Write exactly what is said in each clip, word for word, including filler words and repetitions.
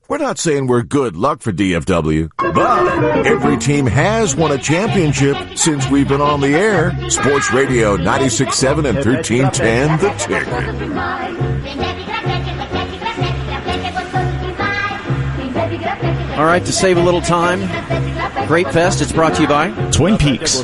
We're not saying we're good luck for D F W, but every team has won a championship since we've been on the air. Sports Radio ninety-six point seven and thirteen ten, The Ticket. All right, to save a little time, Grape Fest, it's brought to you by Twin Peaks.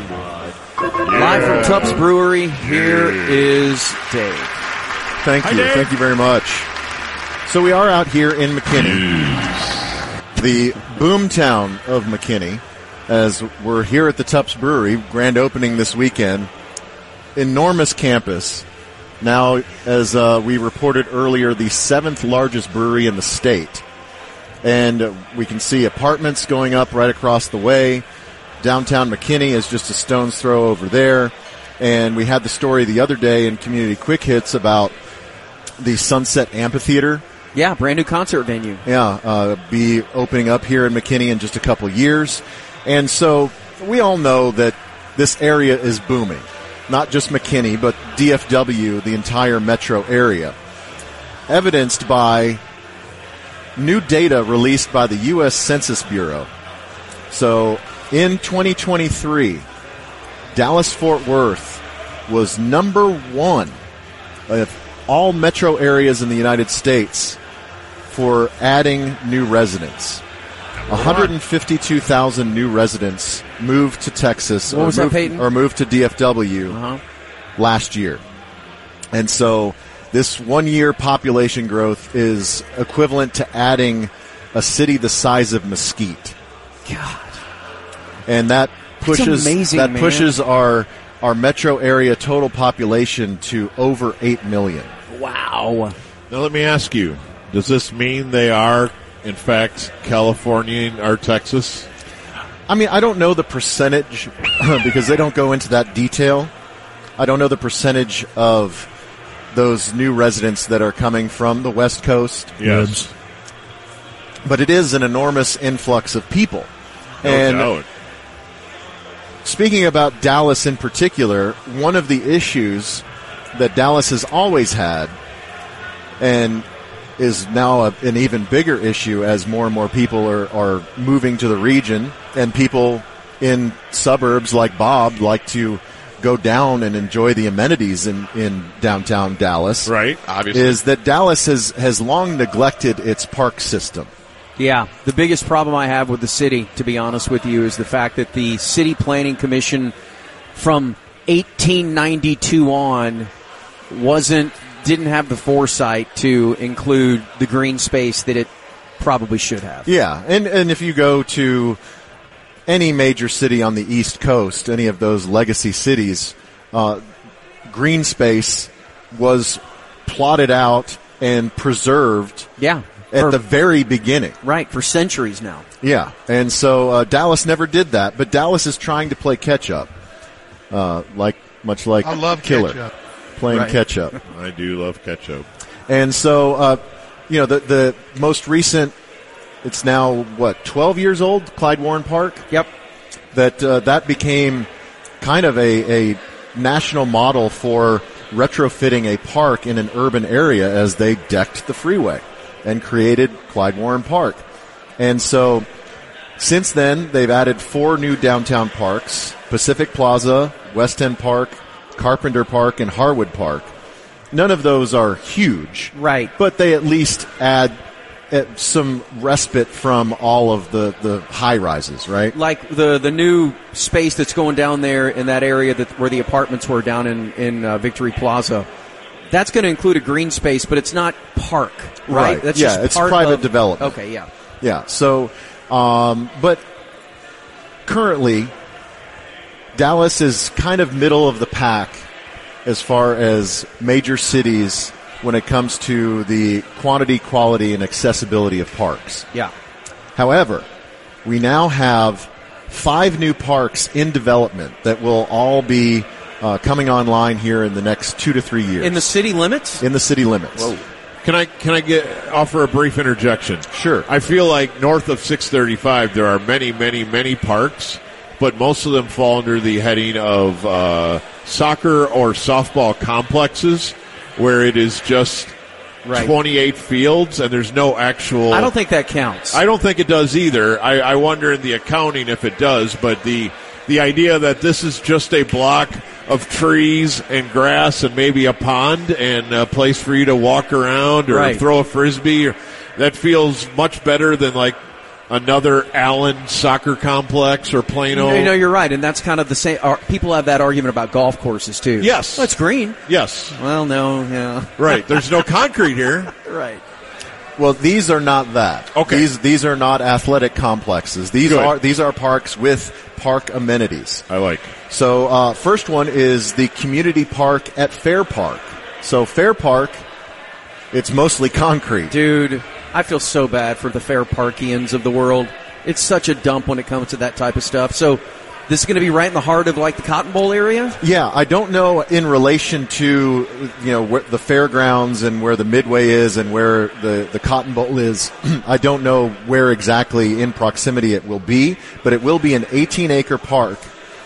Live from Tubbs Brewery, here is Dave. Thank you. Thank you very much. So we are out here in McKinney, the boomtown of McKinney, as we're here at the Tubbs Brewery, grand opening this weekend. Enormous campus. Now, as uh, we reported earlier, the seventh largest brewery in the state. And we can see apartments going up right across the way. Downtown McKinney is just a stone's throw over there. And we had the story the other day in Community Quick Hits about the Sunset Amphitheater. Yeah, brand new concert venue. Yeah, uh, be opening up here in McKinney in just a couple of years. And so we all know that this area is booming. Not just McKinney, but D F W, the entire metro area. Evidenced by new data released by the U S Census Bureau. So in twenty twenty-three, Dallas-Fort Worth was number one of all metro areas in the United States for adding new residents. one hundred fifty-two thousand new residents moved to Texas what or, was moved, that, Peyton? or moved to D F W uh-huh. last year. And so this one-year population growth is equivalent to adding a city the size of Mesquite. God. And that pushes amazing, that man. pushes our our metro area total population to over eight million. Wow. Now let me ask you, does this mean they are, in fact, California or Texas? I mean, I don't know the percentage because they don't go into that detail. I don't know the percentage of those new residents that are coming from the West Coast. Yes. But it is an enormous influx of people. No and doubt. Speaking about Dallas in particular, one of the issues that Dallas has always had and is now a, an even bigger issue as more and more people are, are moving to the region, and people in suburbs like Bob like to go down and enjoy the amenities in, in downtown Dallas. Right, obviously. Is that Dallas has, has long neglected its park system. Yeah, the biggest problem I have with the city, to be honest with you, is the fact that the City Planning Commission from eighteen ninety-two on wasn't didn't have the foresight to include the green space that it probably should have. Yeah, and, and if you go to any major city on the East Coast, any of those legacy cities, uh, green space was plotted out and preserved. Yeah. At for, the very beginning. Right, for centuries now. Yeah, and so uh, Dallas never did that, but Dallas is trying to play catch-up, uh, like much like I love Killer, ketchup. playing Right. catch-up. I do love ketchup. And so, uh, you know, the, the most recent, it's now, what, twelve years old, Clyde Warren Park? Yep. That, uh, that became kind of a, a national model for retrofitting a park in an urban area as they decked the freeway and created Clyde Warren Park. And so since then, they've added four new downtown parks: Pacific Plaza, West End Park, Carpenter Park, and Harwood Park. None of those are huge. Right. But they at least add uh, some respite from all of the, the high-rises, right? Like the, the new space that's going down there in that area that where the apartments were down in, in uh, Victory Plaza. That's going to include a green space, but it's not park, right? Right. That's Yeah, just it's part private of, development. Okay, yeah. Yeah, so, um, but currently, Dallas is kind of middle of the pack as far as major cities when it comes to the quantity, quality, and accessibility of parks. Yeah. However, we now have five new parks in development that will all be uh, coming online here in the next two to three years. In the city limits? In the city limits. Whoa. Can I can I get offer a brief interjection? Sure. I feel like north of six thirty-five there are many, many, many parks, but most of them fall under the heading of uh, soccer or softball complexes, where it is just right. twenty-eight fields, and there's no actual. I don't think that counts. I don't think it does either. I, I wonder in the accounting if it does, but the the idea that this is just a block of trees and grass and maybe a pond and a place for you to walk around or right. throw a frisbee, or, that feels much better than like another Allen soccer complex or Plano. No, no, you're right, and that's kind of the same. Uh, people have that argument about golf courses too. Yes, well, it's green. Yes. Well, no, yeah. Right. There's no concrete here. Right. Well, these are not that. Okay. These these are not athletic complexes. These Good. are these are parks with park amenities. I like. So, uh, first one is the community park at Fair Park. So, Fair Park, it's mostly concrete. Dude, I feel so bad for the Fair Parkians of the world. It's such a dump when it comes to that type of stuff. So, this is going to be right in the heart of like the Cotton Bowl area? Yeah, I don't know in relation to, you know, where the fairgrounds and where the Midway is and where the, the Cotton Bowl is. I don't know where exactly in proximity it will be, but it will be an eighteen acre park,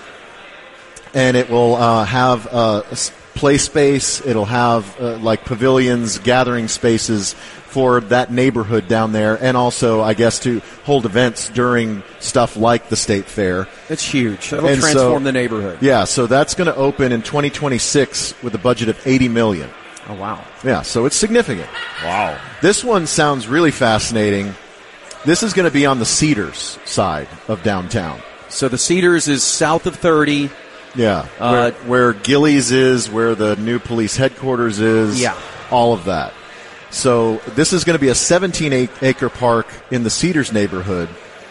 and it will uh, have uh, play space. It'll have uh, like pavilions, gathering spaces for that neighborhood down there, and also, I guess, to hold events during stuff like the State Fair. It's huge. It'll And transform so- the neighborhood. Yeah, so that's going to open in twenty twenty-six with a budget of eighty million dollars. Oh, wow. Yeah, so it's significant. Wow. This one sounds really fascinating. This is going to be on the Cedars side of downtown. So the Cedars is south of thirty. Yeah, Uh, where, where Gillies is, where the new police headquarters is, Yeah. all of that. So this is going to be a seventeen acre park in the Cedars neighborhood.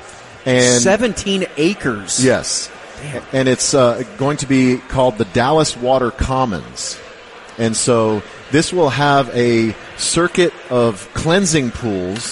And seventeen acres. Yes. And it's uh, going to be called the Dallas Water Commons. And so this will have a circuit of cleansing pools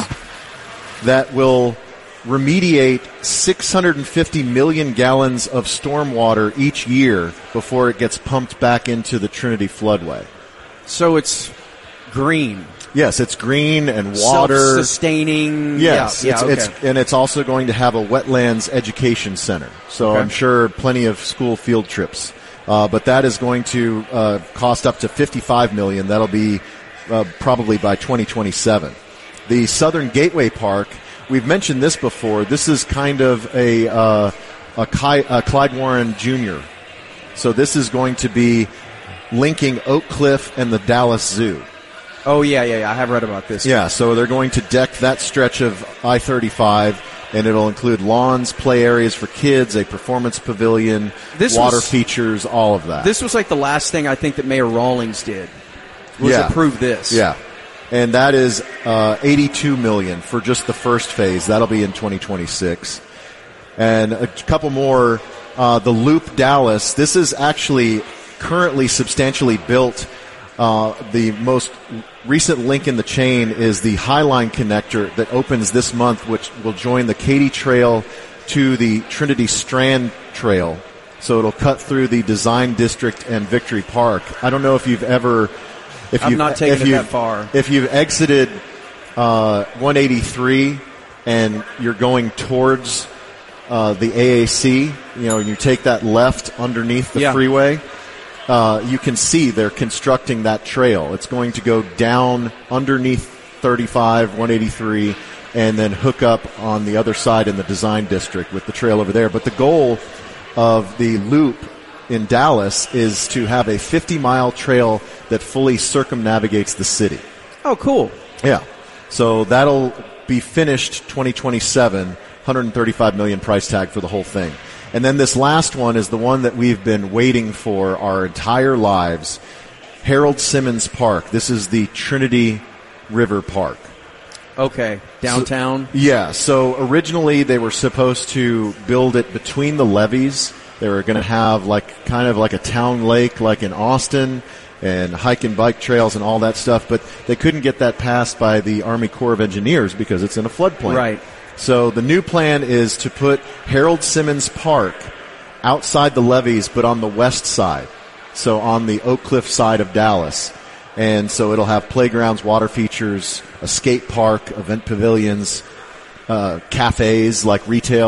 that will remediate six hundred fifty million gallons of stormwater each year before it gets pumped back into the Trinity floodway. So it's green. Yes, it's green and water. Self-sustaining. Yes, Yeah, it's, yeah, okay. it's, and it's also going to have a wetlands education center. So Okay. I'm sure plenty of school field trips. Uh, but that is going to uh, cost up to fifty-five million dollars. That'll be uh, probably by twenty twenty-seven. The Southern Gateway Park, we've mentioned this before. This is kind of a, uh, a, Ki- a Clyde Warren Junior So this is going to be linking Oak Cliff and the Dallas Zoo. Oh, yeah, yeah, yeah. I have read about this. Yeah, so they're going to deck that stretch of I thirty-five, and it'll include lawns, play areas for kids, a performance pavilion, This water was- features, all of that. This was like the last thing I think that Mayor Rawlings did, was Yeah. approve this. Yeah. And that is uh, eighty-two million dollars for just the first phase. That'll be in twenty twenty-six. And a couple more. Uh, the Loop Dallas. This is actually currently substantially built. Uh, the most recent link in the chain is the Highline connector that opens this month, which will join the Katy Trail to the Trinity Strand Trail. So it'll cut through the Design District and Victory Park. I don't know if you've ever... If I've you've, not taken if it you've- that far. If you've exited uh, one eighty-three and you're going towards uh, the A A C, you know, and you take that left underneath the Yeah. freeway, uh, you can see they're constructing that trail. It's going to go down underneath thirty-five, one eighty-three, and then hook up on the other side in the Design District with the trail over there. But the goal of the loop in Dallas is to have a fifty-mile trail that fully circumnavigates the city. Oh, cool. Yeah. So that'll be finished twenty twenty-seven, one hundred thirty-five million dollars price tag for the whole thing. And then this last one is the one that we've been waiting for our entire lives, Harold Simmons Park. This is the Trinity River Park. Okay. Downtown. So, yeah. So originally they were supposed to build it between the levees. They were going to have like kind of like a town lake like in Austin and hike and bike trails and all that stuff, but they couldn't get that passed by the Army Corps of Engineers because it's in a floodplain. Right. So the new plan is to put Harold Simmons Park outside the levees, but on the west side. So on the Oak Cliff side of Dallas. And so it'll have playgrounds, water features, a skate park, event pavilions, uh, cafes like retail,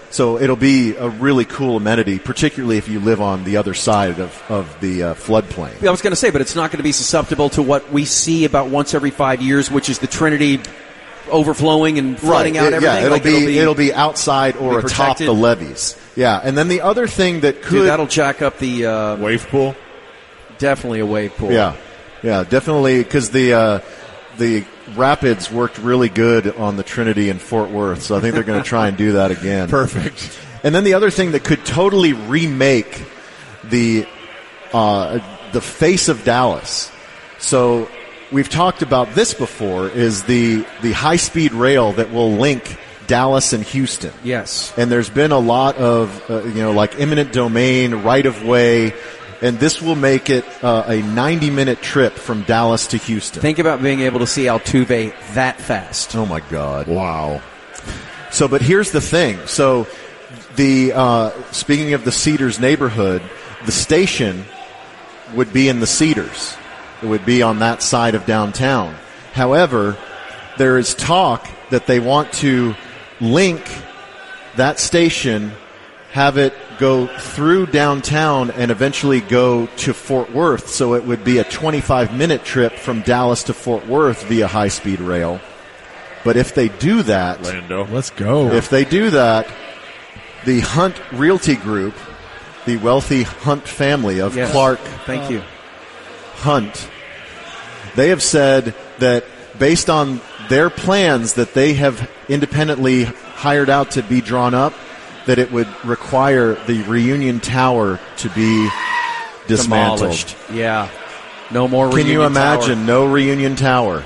So it'll be a really cool amenity, particularly if you live on the other side of, of the uh, floodplain. I was going to say, but it's not going to be susceptible to what we see about once every five years, which is the Trinity overflowing and flooding right. out it, everything. Yeah, it'll, like be, it'll be it'll be outside or be atop the levees. Yeah, and then the other thing that could... Dude, that'll jack up the... Uh, wave pool? Definitely a wave pool. Yeah, yeah, definitely, because the... Uh, the Rapids worked really good on the Trinity in Fort Worth, so I think they're going to try and do that again. Perfect. And then the other thing that could totally remake the uh, the face of Dallas. So we've talked about this before, is the, the high-speed rail that will link Dallas and Houston. Yes. And there's been a lot of, uh, you know, like eminent domain, right-of-way, and this will make it uh, a ninety-minute trip from Dallas to Houston. Think about being able to see Altuve that fast. Oh, my God. Wow. So, but here's the thing. So, the uh, speaking of the Cedars neighborhood, the station would be in the Cedars. It would be on that side of downtown. However, there is talk that they want to link that station, have it go through downtown and eventually go to Fort Worth. So it would be a twenty-five minute trip from Dallas to Fort Worth via high-speed rail. But if they do that, Lando. Let's go. if they do that, the Hunt Realty Group, the wealthy Hunt family of Yes. Clark Thank you. Hunt, they have said that based on their plans that they have independently hired out to be drawn up, that it would require the Reunion Tower to be dismantled. Demolished. Yeah. No more Can Reunion you imagine Tower. no Reunion Tower?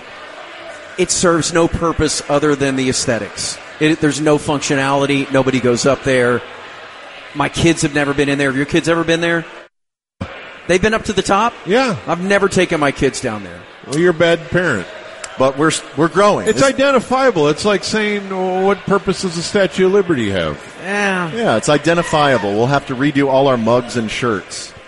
It serves no purpose other than the aesthetics. It, there's no functionality. Nobody goes up there. My kids have never been in there. Have your kids ever been there? They've been up to the top? Yeah. I've never taken my kids down there. Well, you're a bad parent. But we're we're growing. It's This- identifiable. It's like saying, well, what purpose does the Statue of Liberty have? Yeah. yeah, it's identifiable. We'll have to redo all our mugs and shirts.